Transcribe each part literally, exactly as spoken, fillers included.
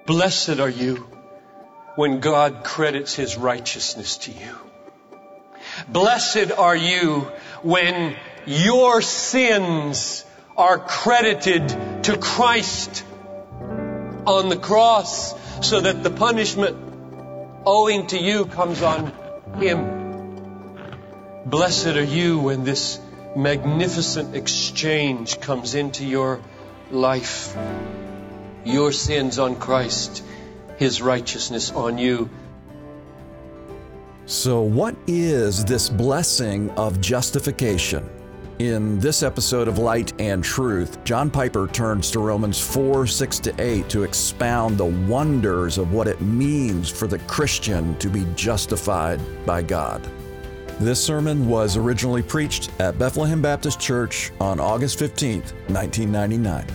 Blessed are you when God credits His righteousness to you. Blessed are you when your sins are credited to Christ on the cross, so that the punishment owing to you comes on Him. Blessed are you when this magnificent exchange comes into your life. Your sins on Christ, His righteousness on you. So what is this blessing of justification? In this episode of Light and Truth, John Piper turns to Romans four, six to eight to expound the wonders of what it means for the Christian to be justified by God. This sermon was originally preached at Bethlehem Baptist Church on August fifteenth, nineteen ninety-nine.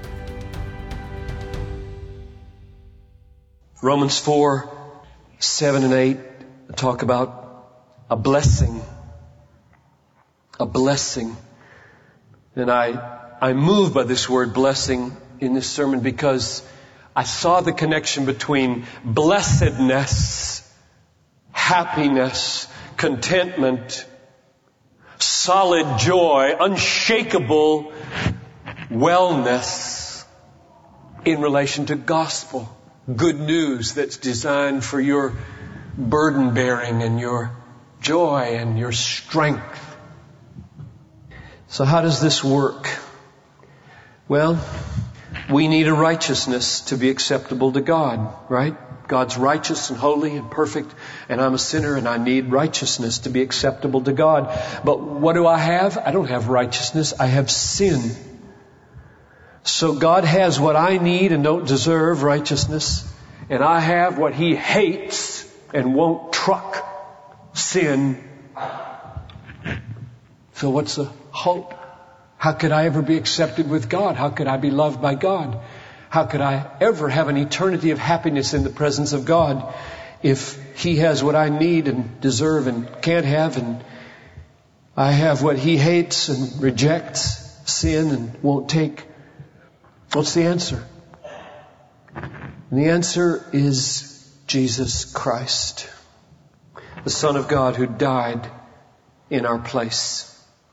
Romans four, seven and eight talk about a blessing. A blessing. And I, I'm moved by this word blessing in this sermon because I saw the connection between blessedness, happiness, contentment, solid joy, unshakable wellness in relation to gospel. Good news that's designed for your burden bearing and your joy and your strength. So how does this work? Well, we need a righteousness to be acceptable to God, right? God's righteous and holy and perfect, and I'm a sinner and I need righteousness to be acceptable to God. But what do I have? I don't have righteousness. I have sin. So God has what I need and don't deserve, righteousness, and I have what He hates and won't truck, sin. So what's the hope? How could I ever be accepted with God? How could I be loved by God? How could I ever have an eternity of happiness in the presence of God if He has what I need and deserve and can't have, and I have what He hates and rejects, sin, and won't take? What's the answer? And the answer is Jesus Christ, the Son of God who died in our place.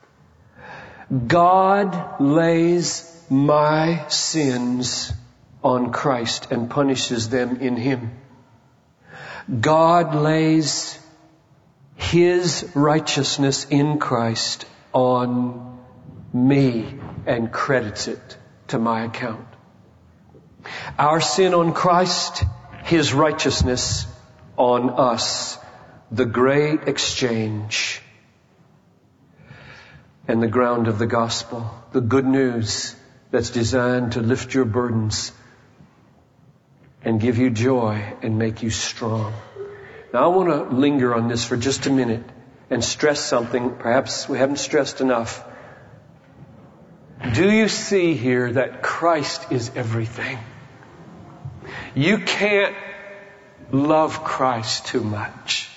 God lays my sins on Christ and punishes them in Him. God lays His righteousness in Christ on me and credits it to my account. Our sin on Christ, His righteousness on us. The great exchange and the ground of the gospel. The good news that's designed to lift your burdens and give you joy and make you strong. Now I want to linger on this for just a minute and stress something perhaps we haven't stressed enough. Do you see here that Christ is everything? You can't love Christ too much.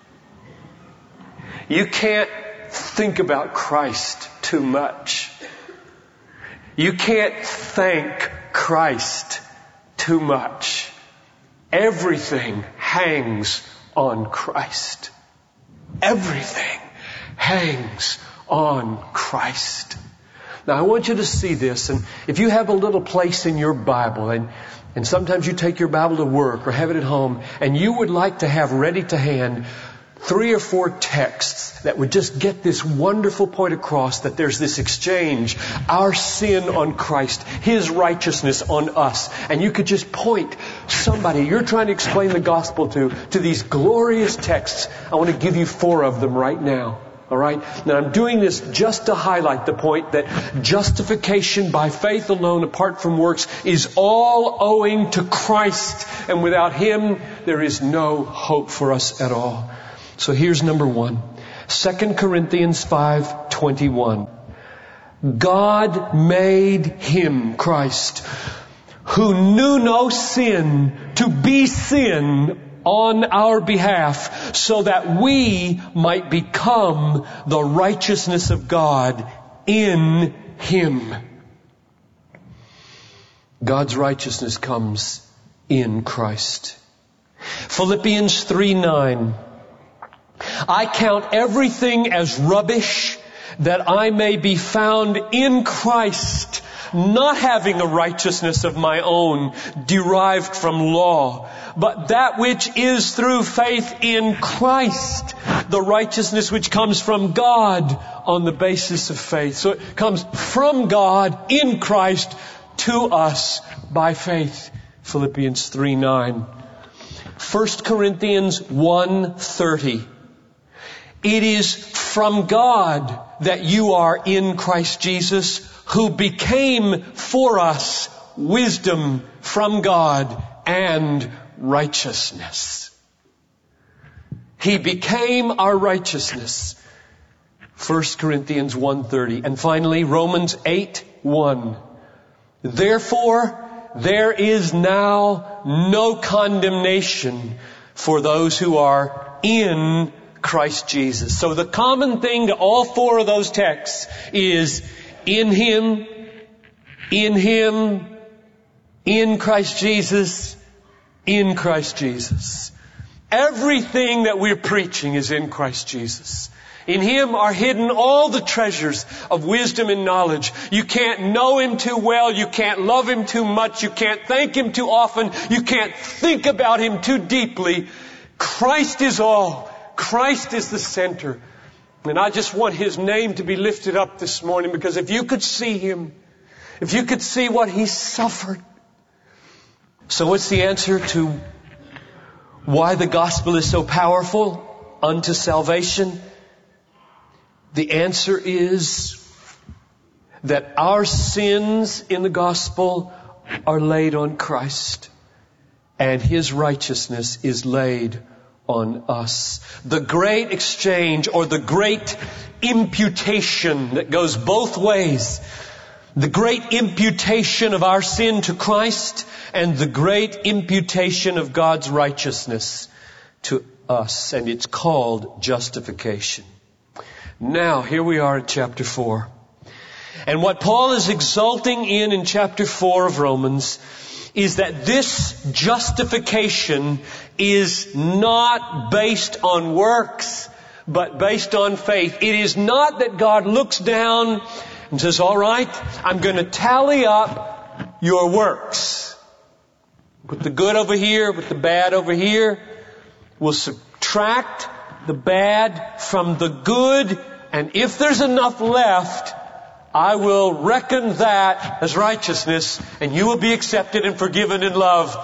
You can't think about Christ too much. You can't thank Christ too much. Everything hangs on Christ. Everything hangs on Christ. Now I want you to see this, and if you have a little place in your Bible, and and sometimes you take your Bible to work or have it at home, and you would like to have ready to hand three or four texts that would just get this wonderful point across that there's this exchange, our sin on Christ, His righteousness on us. And you could just point somebody you're trying to explain the gospel to, to these glorious texts. I want to give you four of them right now. All right? Now I'm doing this just to highlight the point that justification by faith alone, apart from works, is all owing to Christ. And without Him, there is no hope for us at all. So here's number one. Second Corinthians five twenty-one. God made Him, Christ, who knew no sin, to be sin on our behalf, so that we might become the righteousness of God in Him. God's righteousness comes in Christ. Philippians three nine. I count everything as rubbish that I may be found in Christ, not having a righteousness of my own derived from law, but that which is through faith in Christ, the righteousness which comes from God on the basis of faith. So it comes from God in Christ to us by faith. Philippians three nine. First Corinthians one thirty. It is from God that you are in Christ Jesus, who became for us wisdom from God and righteousness. He became our righteousness. First Corinthians one thirty. And finally, Romans eight one. Therefore, there is now no condemnation for those who are in Christ Jesus. So the common thing to all four of those texts is in Him, in Him, in Christ Jesus, in Christ Jesus. Everything that we're preaching is in Christ Jesus. In Him are hidden all the treasures of wisdom and knowledge. You can't know Him too well. You can't love Him too much. You can't thank Him too often. You can't think about Him too deeply. Christ is all. Christ is the center. And I just want His name to be lifted up this morning, because if you could see Him, if you could see what He suffered. So what's the answer to why the gospel is so powerful unto salvation? The answer is that our sins in the gospel are laid on Christ, and His righteousness is laid on us. The great exchange, or the great imputation that goes both ways. The great imputation of our sin to Christ, and the great imputation of God's righteousness to us. And it's called justification. Now, here we are in chapter four. And what Paul is exulting in in chapter four of Romans is that this justification is not based on works, but based on faith. It is not that God looks down and says, all right, I'm going to tally up your works. Put the good over here, put the bad over here. We'll subtract the bad from the good, and if there's enough left, I will reckon that as righteousness, and you will be accepted and forgiven and loved.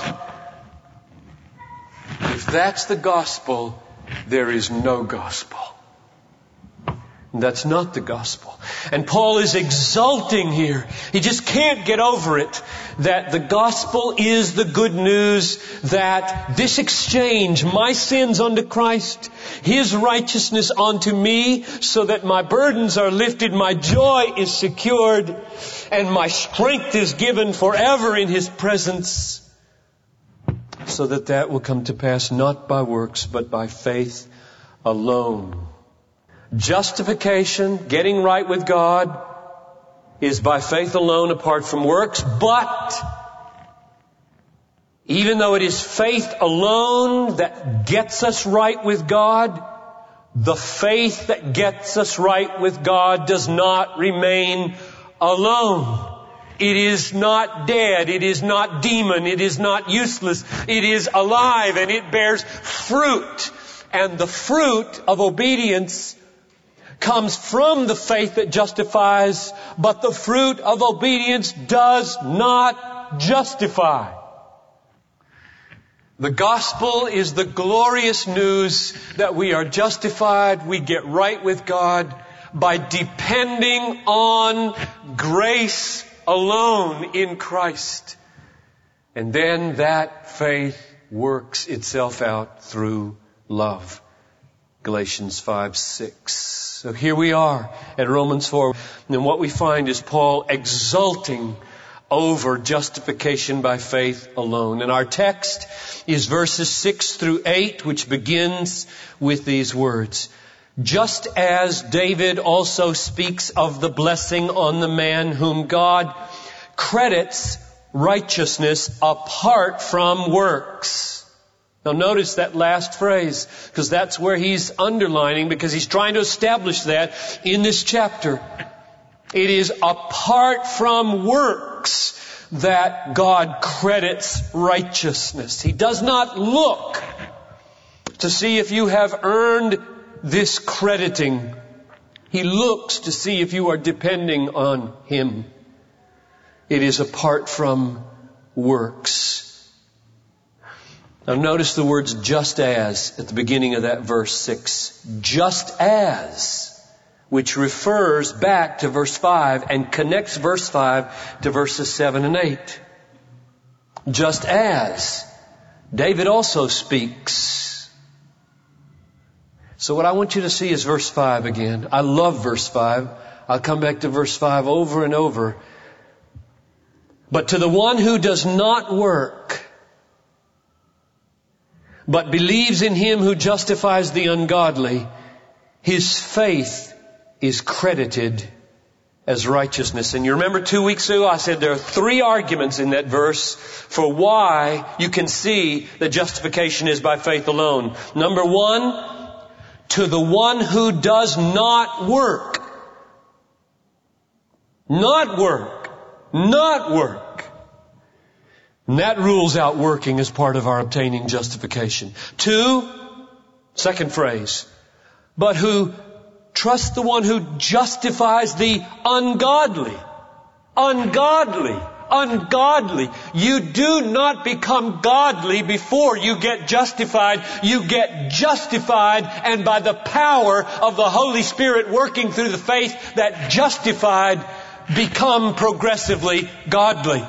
If that's the gospel, there is no gospel. And that's not the gospel. And Paul is exulting here. He just can't get over it. That the gospel is the good news, that this exchange, my sins unto Christ, His righteousness unto me, so that my burdens are lifted, my joy is secured, and my strength is given forever in His presence, so that that will come to pass not by works, but by faith alone. Justification, getting right with God, is by faith alone apart from works. But even though it is faith alone that gets us right with God, the faith that gets us right with God does not remain alone. It is not dead. It is not demon. It is not useless. It is alive, and it bears fruit. And the fruit of obedience comes from the faith that justifies, but the fruit of obedience does not justify. The gospel is the glorious news that we are justified, we get right with God by depending on grace alone in Christ. And then that faith works itself out through love. Galatians five six. So here we are at Romans four. And what we find is Paul exulting over justification by faith alone. And our text is verses six through eight, which begins with these words. Just as David also speaks of the blessing on the man whom God credits righteousness apart from works. Now notice that last phrase, because that's where he's underlining, because he's trying to establish that in this chapter. It is apart from works that God credits righteousness. He does not look to see if you have earned this crediting. He looks to see if you are depending on Him. It is apart from works. Now notice the words just as at the beginning of that verse six. Just as, which refers back to verse five and connects verse five to verses seven and eight. Just as. David also speaks. So what I want you to see is verse five again. I love verse five. I'll come back to verse five over and over. But to the one who does not work, but believes in Him who justifies the ungodly, his faith is credited as righteousness. And you remember two weeks ago I said there are three arguments in that verse for why you can see that justification is by faith alone. Number one, to the one who does not work. Not work. Not work. And that rules out working as part of our obtaining justification. Two, second phrase, but who trusts the one who justifies the ungodly. Ungodly. Ungodly. You do not become godly before you get justified. You get justified, and by the power of the Holy Spirit working through the faith that justified, become progressively godly.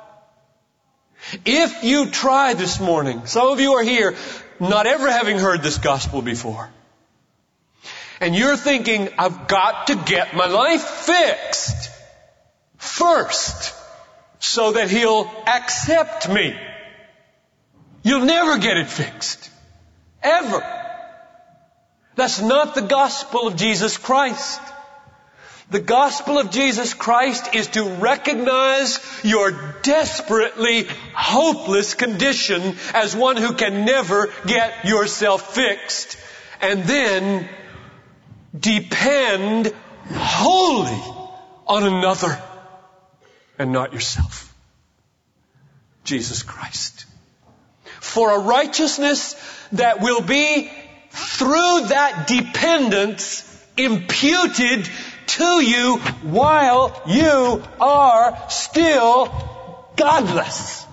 If you try this morning, some of you are here not ever having heard this gospel before, and you're thinking, I've got to get my life fixed first so that He'll accept me. You'll never get it fixed. Ever. That's not the gospel of Jesus Christ. The gospel of Jesus Christ is to recognize your desperately hopeless condition as one who can never get yourself fixed, and then depend wholly on another and not yourself. Jesus Christ. For a righteousness that will be through that dependence imputed to you while you are still godless.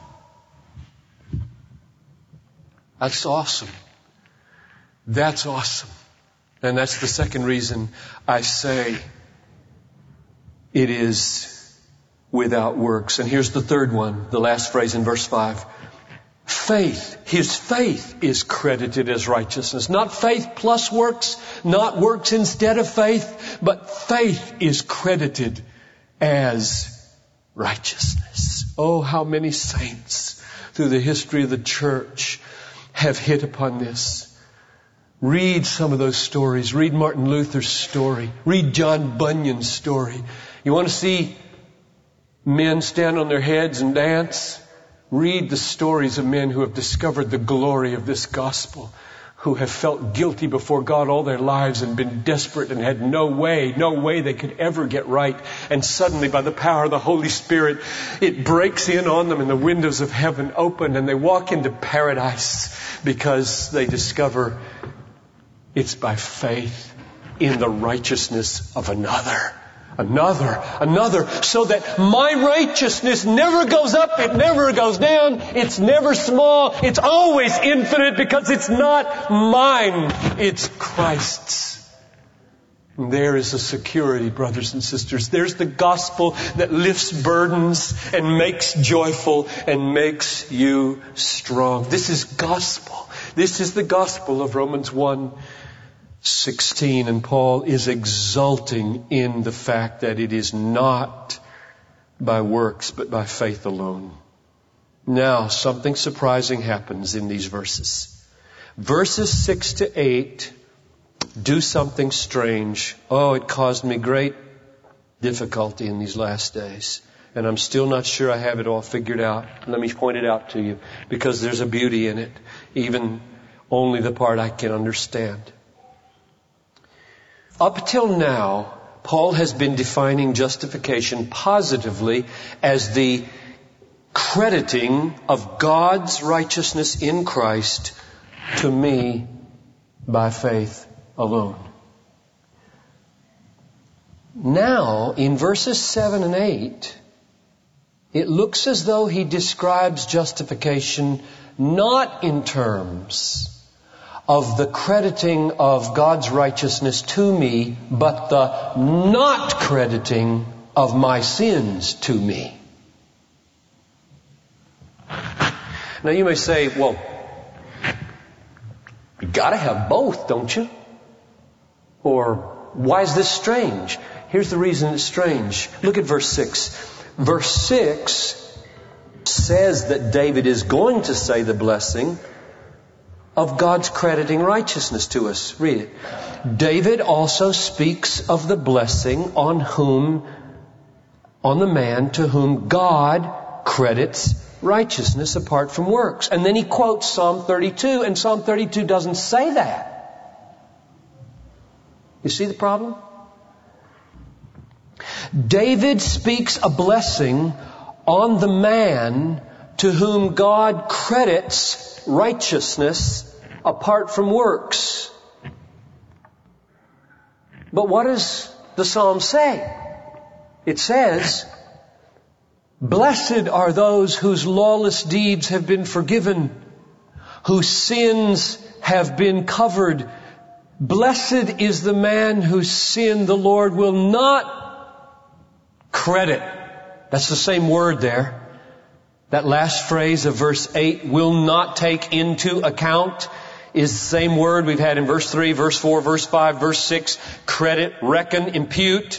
That's awesome. That's awesome. And that's the second reason I say it is without works. And here's the third one, the last phrase in verse five. Faith, his faith is credited as righteousness. Not faith plus works, not works instead of faith, but faith is credited as righteousness. Oh, how many saints through the history of the church have hit upon this. Read some of those stories. Read Martin Luther's story. Read John Bunyan's story. You want to see men stand on their heads and dance? Read the stories of men who have discovered the glory of this gospel, who have felt guilty before God all their lives and been desperate and had no way, no way they could ever get right. And suddenly, by the power of the Holy Spirit, it breaks in on them and the windows of heaven open and they walk into paradise because they discover it's by faith in the righteousness of another. Another, another, so that my righteousness never goes up, it never goes down, it's never small, it's always infinite because it's not mine, it's Christ's. And there is a security, brothers and sisters. There's the gospel that lifts burdens and makes joyful and makes you strong. This is gospel. This is the gospel of Romans one sixteen, and Paul is exulting in the fact that it is not by works but by faith alone. Now, something surprising happens in these verses. Verses six to eight do something strange. Oh, it caused me great difficulty in these last days. And I'm still not sure I have it all figured out. Let me point it out to you, because there's a beauty in it, even only the part I can understand. Up till now, Paul has been defining justification positively as the crediting of God's righteousness in Christ to me by faith alone. Now, in verses seven and eight, it looks as though he describes justification not in terms of the crediting of God's righteousness to me, but the not crediting of my sins to me. Now you may say, well, you gotta have both, don't you? Or, why is this strange? Here's the reason it's strange. Look at verse six. Verse six says that David is going to say the blessing of God's crediting righteousness to us. Read it. David also speaks of the blessing on whom, on the man to whom God credits righteousness apart from works. And then he quotes Psalm thirty-two, and Psalm thirty-two doesn't say that. You see the problem? David speaks a blessing on the man to whom God credits righteousness apart from works. But what does the Psalm say? It says, blessed are those whose lawless deeds have been forgiven, whose sins have been covered. Blessed is the man whose sin the Lord will not credit. That's the same word there. That last phrase of verse eight, will not take into account, is the same word we've had in verse three, verse four, verse five, verse six. Credit, reckon, impute.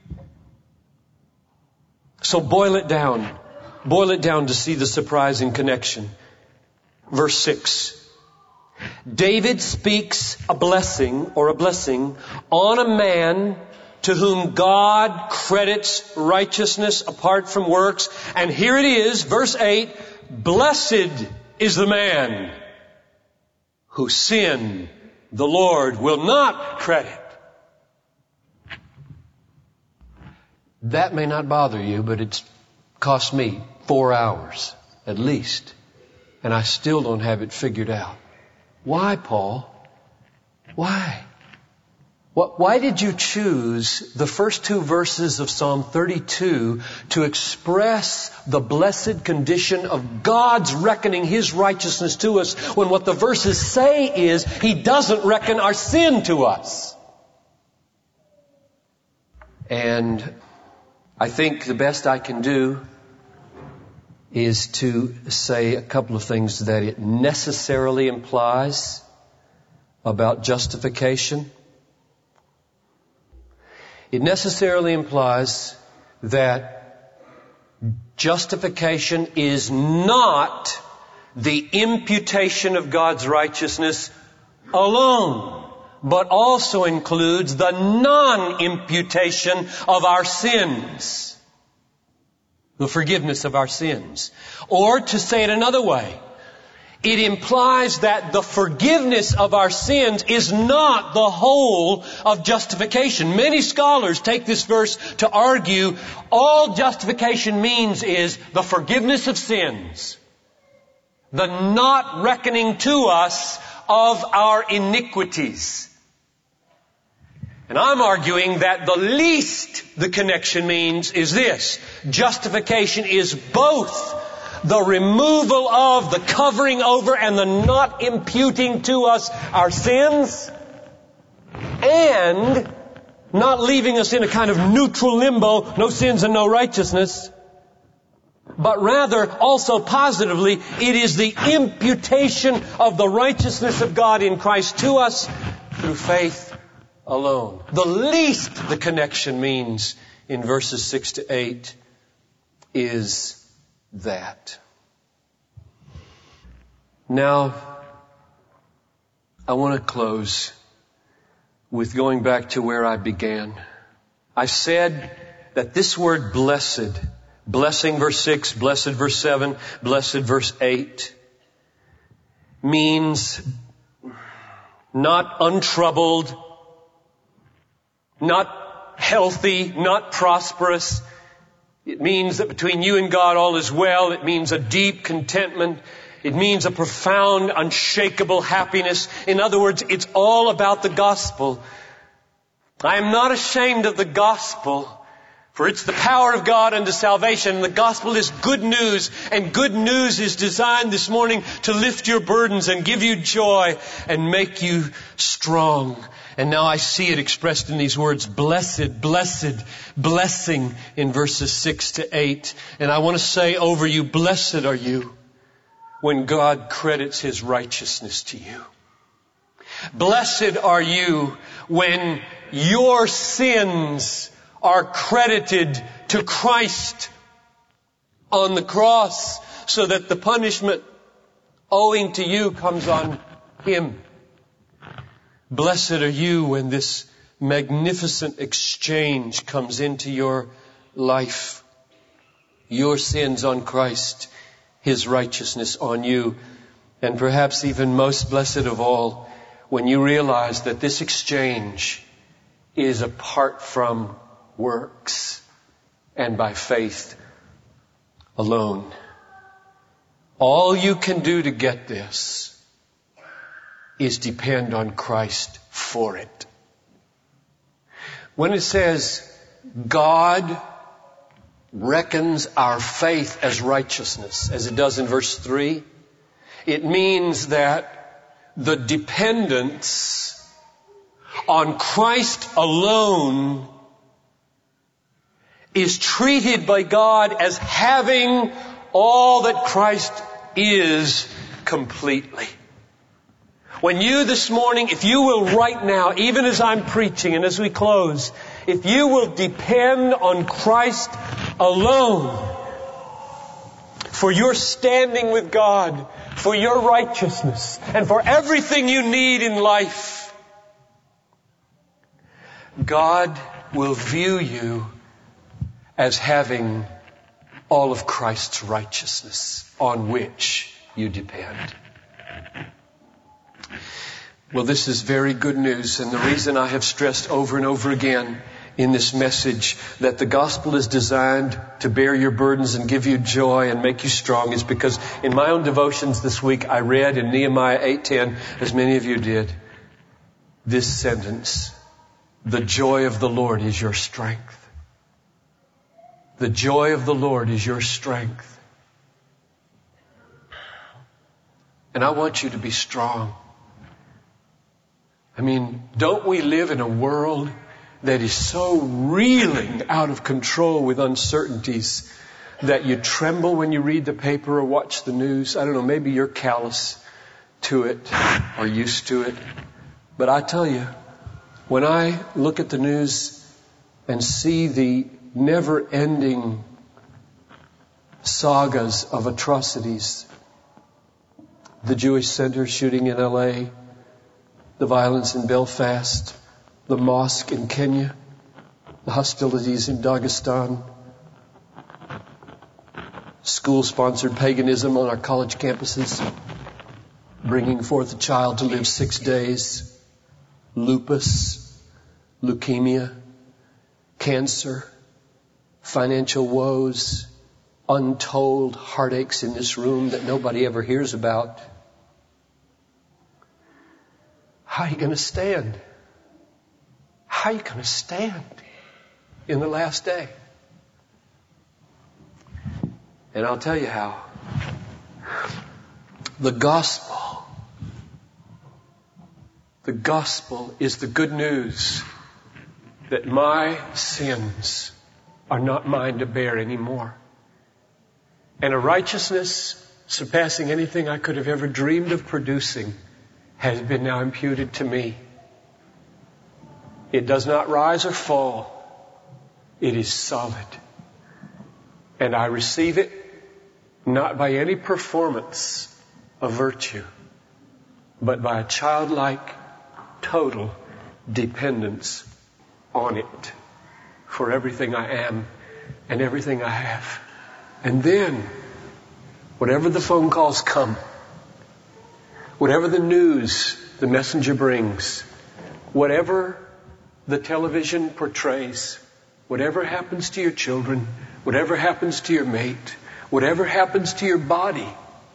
So boil it down. Boil it down to see the surprising connection. Verse six. David speaks a blessing or a blessing on a man to whom God credits righteousness apart from works. And here it is, verse eight, blessed is the man whose sin the Lord will not credit. That may not bother you, but it's cost me four hours at least. And I still don't have it figured out. Why, Paul? Why? Why did you choose the first two verses of Psalm thirty-two to express the blessed condition of God's reckoning His righteousness to us, when what the verses say is He doesn't reckon our sin to us? And I think the best I can do is to say a couple of things that it necessarily implies about justification. It necessarily implies that justification is not the imputation of God's righteousness alone, but also includes the non-imputation of our sins, the forgiveness of our sins. Or to say it another way, it implies that the forgiveness of our sins is not the whole of justification. Many scholars take this verse to argue all justification means is the forgiveness of sins, the not reckoning to us of our iniquities. And I'm arguing that the least the connection means is this: justification is both the removal of, the covering over, and the not imputing to us our sins, and not leaving us in a kind of neutral limbo, no sins and no righteousness, but rather also positively, it is the imputation of the righteousness of God in Christ to us through faith alone. The least the connection means in verses six to eight is that. Now, I want to close with going back to where I began. I said that this word blessed Blessing, verse six, blessed, verse seven, blessed, verse eight, means not untroubled, not healthy, not prosperous. It means that between you and God all is well. It means a deep contentment. It means a profound, unshakable happiness. In other words, it's all about the gospel. I am not ashamed of the gospel, for it's the power of God unto salvation. The gospel is good news, and good news is designed this morning to lift your burdens and give you joy and make you strong. And now I see it expressed in these words, blessed, blessed, blessing in verses six to eight. And I want to say over you, blessed are you when God credits His righteousness to you. Blessed are you when your sins are credited to Christ on the cross, so that the punishment owing to you comes on Him. Blessed are you when this magnificent exchange comes into your life. Your sins on Christ, His righteousness on you. And perhaps even most blessed of all, when you realize that this exchange is apart from works and by faith alone. All you can do to get this is depend on Christ for it. When it says God reckons our faith as righteousness, as it does in verse three, it means that the dependence on Christ alone is treated by God as having all that Christ is completely. When you this morning, if you will right now, even as I'm preaching and as we close, if you will depend on Christ alone for your standing with God, for your righteousness, and for everything you need in life, God will view you as having all of Christ's righteousness on which you depend. Well, this is very good news, and the reason I have stressed over and over again in this message that the gospel is designed to bear your burdens and give you joy and make you strong is because in my own devotions this week I read in Nehemiah eight ten, as many of you did, this sentence: the joy of the Lord is your strength. The joy of the Lord is your strength. And I want you to be strong. I mean, don't we live in a world that is so reeling out of control with uncertainties that you tremble when you read the paper or watch the news? I don't know, maybe you're callous to it or used to it. But I tell you, when I look at the news and see the never-ending sagas of atrocities, the Jewish Center shooting in L A, the violence in Belfast, the mosque in Kenya, the hostilities in Dagestan, school-sponsored paganism on our college campuses, bringing forth a child to live six days, lupus, leukemia, cancer, financial woes, untold heartaches in this room that nobody ever hears about. How are you going to stand? How are you going to stand in the last day? And I'll tell you how. The gospel. The gospel is the good news that my sins are not mine to bear anymore. And a righteousness surpassing anything I could have ever dreamed of producing has been now imputed to me. It does not rise or fall. It is solid. And I receive it not by any performance of virtue, but by a childlike, total dependence on it for everything I am and everything I have. And then, whatever the phone calls come, whatever the news the messenger brings, whatever the television portrays, whatever happens to your children, whatever happens to your mate, whatever happens to your body,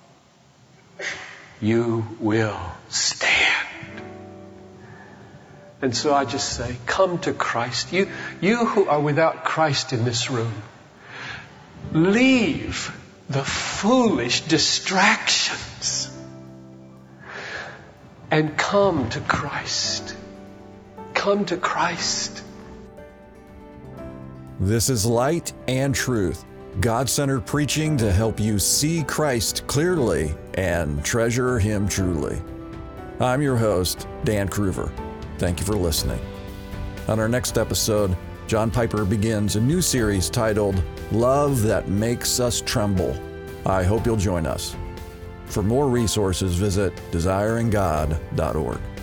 you will stand. And so I just say, come to Christ. You, you who are without Christ in this room, leave the foolish distractions and come to Christ. Come to Christ. This is Light and Truth, God-centered preaching to help you see Christ clearly and treasure Him truly. I'm your host, Dan Kruver. Thank you for listening. On our next episode, John Piper begins a new series titled Love That Makes Us Tremble. I hope you'll join us. For more resources, visit desiring god dot org.